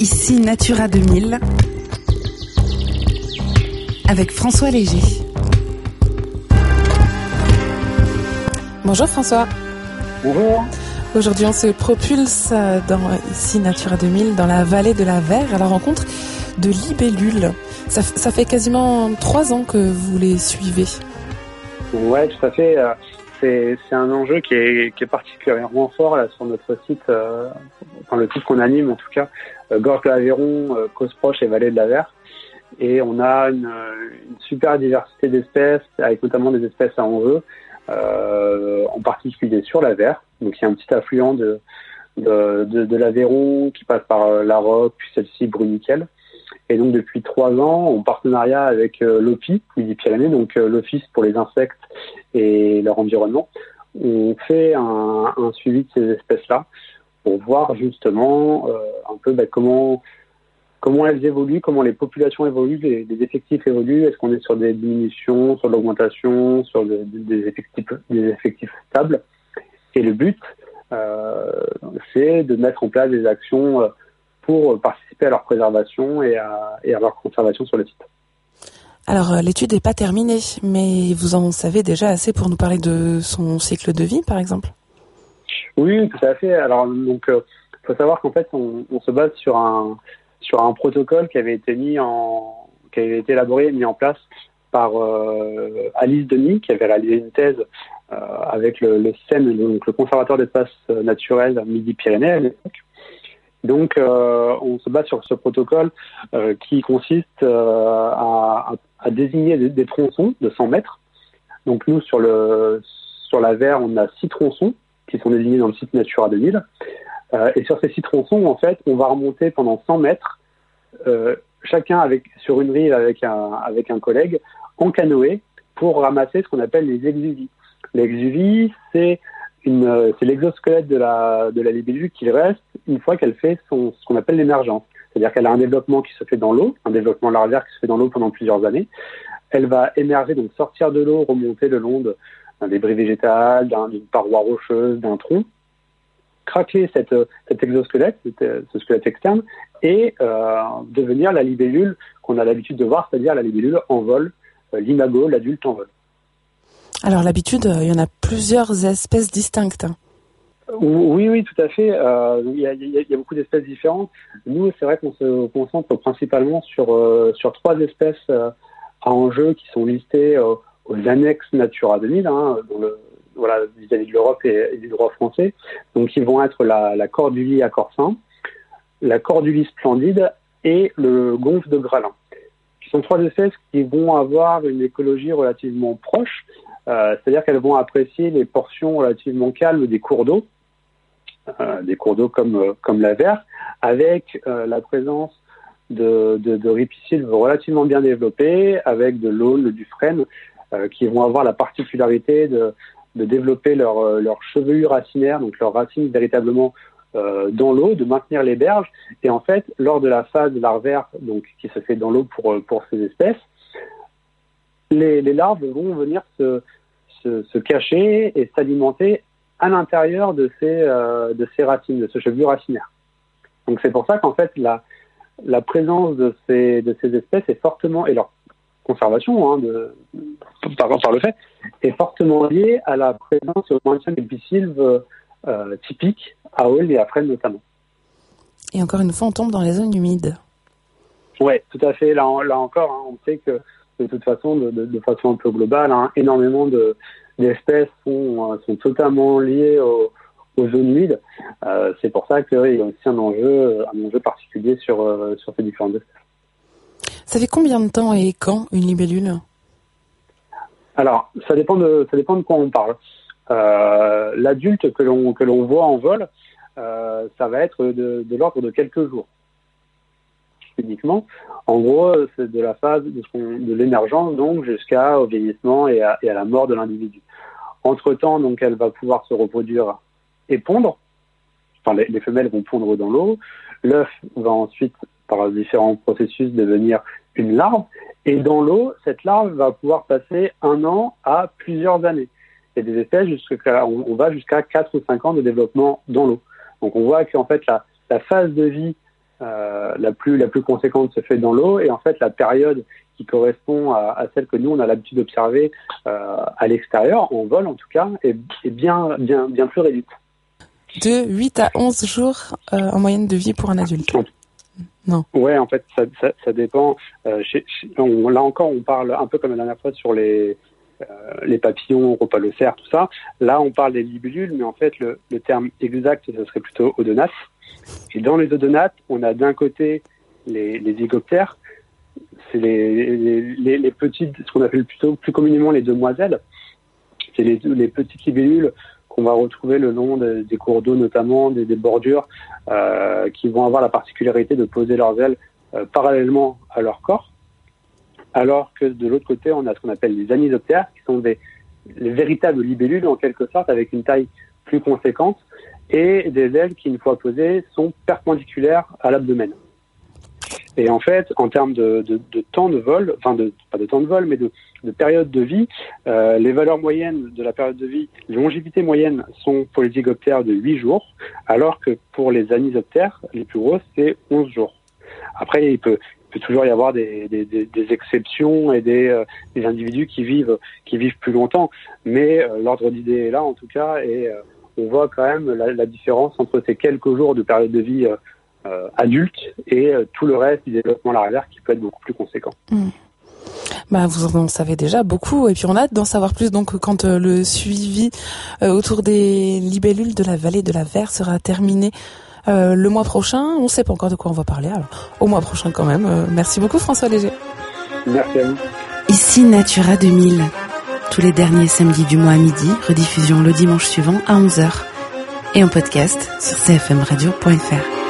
Ici Natura 2000 avec François Léger. Bonjour François. Bonjour. Aujourd'hui on se propulse dans Ici Natura 2000 dans la vallée de la Verre à la rencontre de libellules. Ça fait quasiment 3 ans que vous les suivez. Ouais, tout à fait. C'est un enjeu qui est particulièrement fort là sur notre site, enfin le site qu'on anime en tout cas, Gorge de l'Aveyron, Causse Proche et Vallée de la Verre. Et on a une super diversité d'espèces, avec notamment des espèces à enjeu, en particulier sur la Verre. Donc il y a un petit affluent de l'Aveyron qui passe par la Roque, puis celle-ci Bruniquel. Et donc depuis 3 ans, en partenariat avec l'OPI, Midi-Pyrénées, donc l'Office pour les insectes et leur environnement, on fait un suivi de ces espèces-là pour voir justement un peu comment elles évoluent, comment les populations évoluent, les effectifs évoluent, est-ce qu'on est sur des diminutions, sur l'augmentation, sur des effectifs stables. Et le but, c'est de mettre en place des actions pour participer à leur préservation et à leur conservation sur le site. Alors l'étude n'est pas terminée, mais vous en savez déjà assez pour nous parler de son cycle de vie, par exemple? Oui, tout à fait. Alors donc, faut savoir qu'en fait, on se base sur un protocole qui avait été élaboré et mis en place par Alice Denis, qui avait réalisé une thèse avec le CEN, donc le conservateur d'espaces naturels Midi-Pyrénées à l'époque. Donc, on se base sur ce protocole qui consiste à désigner des tronçons de 100 mètres. Donc, nous, sur la Verre, on a 6 tronçons qui sont désignés dans le site Natura 2000. Et sur ces 6 tronçons, en fait, on va remonter pendant 100 mètres, chacun sur une rive avec un collègue, en canoë, pour ramasser ce qu'on appelle les exuvies. Les exuvies, c'est l'exosquelette de la libellule qui reste une fois qu'elle fait ce qu'on appelle l'émergence. C'est-à-dire qu'elle a un développement qui se fait dans l'eau, un développement larvaire qui se fait dans l'eau pendant plusieurs années. Elle va émerger, donc sortir de l'eau, remonter le long d'un débris végétal, d'une paroi rocheuse, d'un tronc, craquer cet exosquelette, ce squelette externe, et devenir la libellule qu'on a l'habitude de voir, c'est-à-dire la libellule en vol, l'imago, l'adulte en vol. Alors l'habitude, il y en a plusieurs espèces distinctes. Oui, tout à fait. Il y a beaucoup d'espèces différentes. Nous, c'est vrai qu'on se concentre principalement sur 3 espèces à enjeu qui sont listées aux annexes Natura 2000, vis-à-vis de l'Europe et du droit français. Donc, ils vont être la cordulie à corps sain, la cordulie splendide et le gonfle de Gralin. Ce sont 3 espèces qui vont avoir une écologie relativement proche, c'est-à-dire qu'elles vont apprécier les portions relativement calmes des cours d'eau comme la Verre, avec la présence de ripisylves relativement bien développés, avec de l'aulne, du frêne, qui vont avoir la particularité de développer leur chevelure racinaire, donc leurs racines véritablement dans l'eau, de maintenir les berges. Et en fait, lors de la phase larvaire, donc qui se fait dans l'eau pour ces espèces, les larves vont venir se cacher et s'alimenter à l'intérieur de ces racines, de ce chevelu racinaire. Donc c'est pour ça qu'en fait la présence de ces espèces est fortement, et leur conservation par le fait, est fortement liée à la présence et au maintien des pisylves typiques à Aulne et à Fresnes notamment. Et encore une fois, on tombe dans les zones humides. Oui, tout à fait. Là encore, on sait que de toute façon, de façon un peu globale, énormément d'espèces sont totalement liées aux zones humides. C'est pour ça qu'il y a aussi un enjeu particulier sur ces différentes espèces. Ça fait combien de temps et quand une libellule? Alors, ça dépend de quoi on parle. L'adulte que l'on voit en vol, ça va être de l'ordre de quelques jours. Uniquement. En gros, c'est de la phase de l'émergence donc jusqu'au vieillissement et à la mort de l'individu. Entre-temps, donc, elle va pouvoir se reproduire et pondre. Enfin, les femelles vont pondre dans l'eau. L'œuf va ensuite, par différents processus, devenir une larve. Et dans l'eau, cette larve va pouvoir passer 1 an à plusieurs années. Il y a des espèces, on va jusqu'à 4 ou 5 ans de développement dans l'eau. Donc, on voit qu'en fait, la phase de vie la plus conséquente se fait dans l'eau, et en fait la période qui correspond à celle que nous on a l'habitude d'observer à l'extérieur, en vol en tout cas, est bien plus réduite. De 8 à 11 jours en moyenne de vie pour un adulte. Non. Ouais, en fait, ça dépend. Là encore, on parle un peu comme la dernière fois sur les papillons, rhopalocères, tout ça. Là, on parle des libellules, mais en fait, le terme exact, ce serait plutôt odonates. Et dans les odonates, on a d'un côté les zygoptères, c'est les petites, ce qu'on appelle plutôt plus communément les demoiselles. C'est les petites libellules qu'on va retrouver le long des cours d'eau, notamment des bordures, qui vont avoir la particularité de poser leurs ailes parallèlement à leur corps, alors que de l'autre côté, on a ce qu'on appelle les anisoptères, qui sont les véritables libellules en quelque sorte, avec une taille plus conséquente, et des ailes qui, une fois posées, sont perpendiculaires à l'abdomen. Et en fait, en termes de temps de vol, enfin pas de temps de vol, mais de période de vie, les valeurs moyennes de la période de vie, les longévités moyennes sont pour les zygoptères de 8 jours, alors que pour les anisoptères, les plus grosses, c'est 11 jours. Après, il peut toujours y avoir des exceptions et des individus qui vivent plus longtemps, mais l'ordre d'idée est là en tout cas, et on voit quand même la différence entre ces quelques jours de période de vie adulte et tout le reste du développement larvaire qui peut être beaucoup plus conséquent. Bah, vous en savez déjà beaucoup, et puis on a hâte d'en savoir plus donc quand le suivi autour des libellules de la vallée de la Verre sera terminé le mois prochain. On ne sait pas encore de quoi on va parler, alors au mois prochain quand même. Merci beaucoup François Léger. Merci à vous. Ici Natura 2000, tous les derniers samedis du mois à midi, rediffusion le dimanche suivant à 11h et en podcast sur cfmradio.fr.